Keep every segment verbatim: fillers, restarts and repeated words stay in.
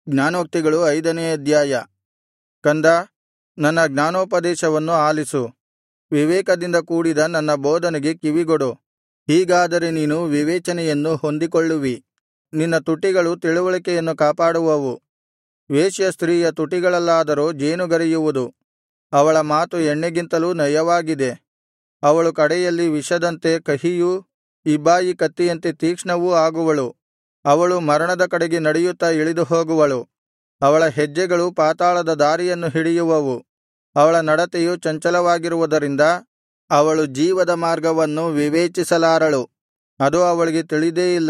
ಜ್ಞಾನೋಕ್ತಿಗಳು ಐದನೇ ಅಧ್ಯಾಯ. ಕಂದ, ನನ್ನ ಜ್ಞಾನೋಪದೇಶವನ್ನು ಆಲಿಸು, ವಿವೇಕದಿಂದ ಕೂಡಿದ ನನ್ನ ಬೋಧನೆಗೆ ಕಿವಿಗೊಡು. ಹೀಗಾದರೆ ನೀನು ವಿವೇಚನೆಯನ್ನು ಹೊಂದಿಕೊಳ್ಳುವಿ, ನಿನ್ನ ತುಟಿಗಳು ತಿಳಿವಳಿಕೆಯನ್ನು ಕಾಪಾಡುವವು. ವೇಶ್ಯ ಸ್ತ್ರೀಯ ತುಟಿಗಳಲ್ಲಾದರೋ ಜೇನುಗರೆಯುವುದು, ಅವಳ ಮಾತು ಎಣ್ಣೆಗಿಂತಲೂ ನಯವಾಗಿದೆ. ಅವಳು ಕಡೆಯಲ್ಲಿ ವಿಷದಂತೆ ಕಹಿಯೂ ಇಬ್ಬಾಯಿ ಕತ್ತಿಯಂತೆ ತೀಕ್ಷ್ಣವೂ ಆಗುವಳು. ಅವಳು ಮರಣದ ಕಡೆಗೆ ನಡೆಯುತ್ತಾ ಇಳಿದು ಹೋಗುವಳು. ಅವಳ ಹೆಜ್ಜೆಗಳು ಪಾತಾಳದ ದಾರಿಯನ್ನು ಹಿಡಿಯುವವು. ಅವಳ ನಡತೆಯು ಚಂಚಲವಾಗಿರುವುದರಿಂದ ಅವಳು ಜೀವದ ಮಾರ್ಗವನ್ನು ವಿವೇಚಿಸಲಾರಳು, ಅದು ಅವಳಿಗೆ ತಿಳಿದೇ ಇಲ್ಲ.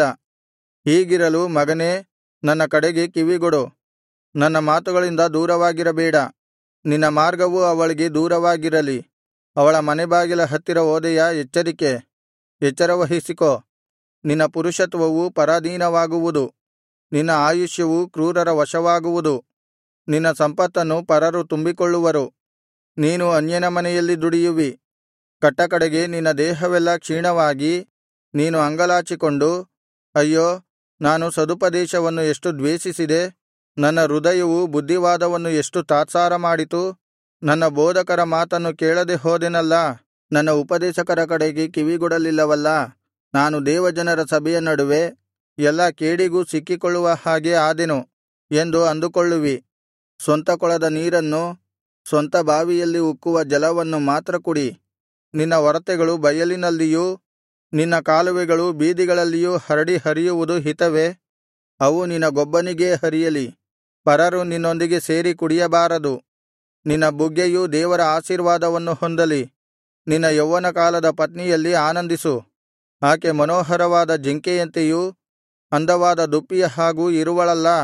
ಹೀಗಿರಲು ಮಗನೇ, ನನ್ನ ಕಡೆಗೆ ಕಿವಿಗೊಡು, ನನ್ನ ಮಾತುಗಳಿಂದ ದೂರವಾಗಿರಬೇಡ. ನಿನ್ನ ಮಾರ್ಗವು ಅವಳಿಗೆ ದೂರವಾಗಿರಲಿ. ಅವಳ ಮನೆಬಾಗಿಲ ಹತ್ತಿರ ಹೋದೆಯಾ, ಎಚ್ಚರಿಕೆ, ಎಚ್ಚರವಹಿಸಿಕೋ. ನಿನ್ನ ಪುರುಷತ್ವವು ಪರಾಧೀನವಾಗುವುದು, ನಿನ್ನ ಆಯುಷ್ಯವು ಕ್ರೂರರ ವಶವಾಗುವುದು. ನಿನ್ನ ಸಂಪತ್ತನ್ನು ಪರರು ತುಂಬಿಕೊಳ್ಳುವರು, ನೀನು ಅನ್ಯನ ಮನೆಯಲ್ಲಿ ದುಡಿಯುವಿ. ಕಟ್ಟಕಡೆಗೆ ನಿನ್ನ ದೇಹವೆಲ್ಲಾ ಕ್ಷೀಣವಾಗಿ ನೀನು ಅಂಗಲಾಚಿಕೊಂಡು, ಅಯ್ಯೋ, ನಾನು ಸದುಪದೇಶವನ್ನು ಎಷ್ಟು ದ್ವೇಷಿಸಿದೆ, ನನ್ನ ಹೃದಯವು ಬುದ್ಧಿವಾದವನ್ನು ಎಷ್ಟು ತಾತ್ಸಾರ ಮಾಡಿತು. ನನ್ನ ಬೋಧಕರ ಮಾತನ್ನು ಕೇಳದೆ ಹೋದೆನಲ್ಲಾ, ನನ್ನ ಉಪದೇಶಕರ ಕಡೆಗೆ ಕಿವಿಗೊಡಲಿಲ್ಲವಲ್ಲಾ. ನಾನು ದೇವಜನರ ಸಭೆಯ ನಡುವೆ ಎಲ್ಲಾ ಕೇಡಿಗೂ ಸಿಕ್ಕಿಕೊಳ್ಳುವ ಹಾಗೆ ಆದೆನು ಎಂದು ಅಂದುಕೊಳ್ಳುವಿ. ಸ್ವಂತ ಕೊಳದ ನೀರನ್ನು, ಸ್ವಂತ ಬಾವಿಯಲ್ಲಿ ಉಕ್ಕುವ ಜಲವನ್ನು ಮಾತ್ರ ಕುಡಿ. ನಿನ್ನ ಒರತೆಗಳು ಬಯಲಿನಲ್ಲಿಯೂ ನಿನ್ನ ಕಾಲುವೆಗಳು ಬೀದಿಗಳಲ್ಲಿಯೂ ಹರಡಿ ಹರಿಯುವುದು ಹಿತವೇ? ಅವು ನಿನಗೊಬ್ಬನಿಗೇ ಹರಿಯಲಿ, ಪರರು ನಿನ್ನೊಂದಿಗೆ ಸೇರಿ ಕುಡಿಯಬಾರದು. ನಿನ್ನ ಬುಗ್ಗೆಯು ದೇವರ ಆಶೀರ್ವಾದವನ್ನು ಹೊಂದಲಿ. ನಿನ್ನ ಯೌವನ ಕಾಲದ ಪತ್ನಿಯಲ್ಲಿ ಆನಂದಿಸು, ಆಕೆ ಮನೋಹರವಾದ ಜಿಂಕೆಯಂತೆಯೂ ಅಂದವಾದ ದುಪ್ಪಿಯ ಹಾಗೂ ಇರುವಳಲ್ಲಾ.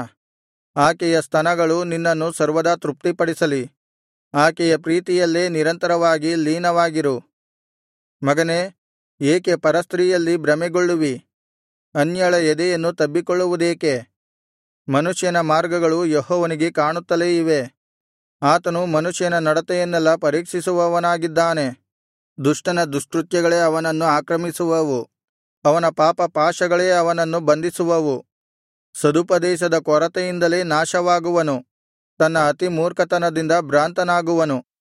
ಆಕೆಯ ಸ್ತನಗಳು ನಿನ್ನನ್ನು ಸರ್ವದಾ ತೃಪ್ತಿಪಡಿಸಲಿ, ಆಕೆಯ ಪ್ರೀತಿಯಲ್ಲೇ ನಿರಂತರವಾಗಿ ಲೀನವಾಗಿರು. ಮಗನೇ, ಏಕೆ ಪರಸ್ತ್ರೀಯಲ್ಲಿ ಭ್ರಮೆಗೊಳ್ಳುವಿ? ಅನ್ಯಳ ಎದೆಯನ್ನು ತಬ್ಬಿಕೊಳ್ಳುವುದೇಕೆ? ಮನುಷ್ಯನ ಮಾರ್ಗಗಳು ಯೆಹೋವನಿಗೆ ಕಾಣುತ್ತಲೇ ಇವೆ, ಆತನು ಮನುಷ್ಯನ ನಡತೆಯನ್ನೆಲ್ಲಾ ಪರೀಕ್ಷಿಸುವವನಾಗಿದ್ದಾನೆ. ದುಷ್ಟನ ದುಷ್ಕೃತ್ಯಗಳೇ ಅವನನ್ನು ಆಕ್ರಮಿಸುವವು, ಅವನ ಪಾಪ ಪಾಶಗಳೇ ಅವನನ್ನು ಬಂಧಿಸುವವು. ಸದುಪದೇಶದ ಕೊರತೆಯಿಂದಲೇ ನಾಶವಾಗುವನು, ತನ್ನ ಅತಿ ಮೂರ್ಖತನದಿಂದ ಭ್ರಾಂತನಾಗುವನು.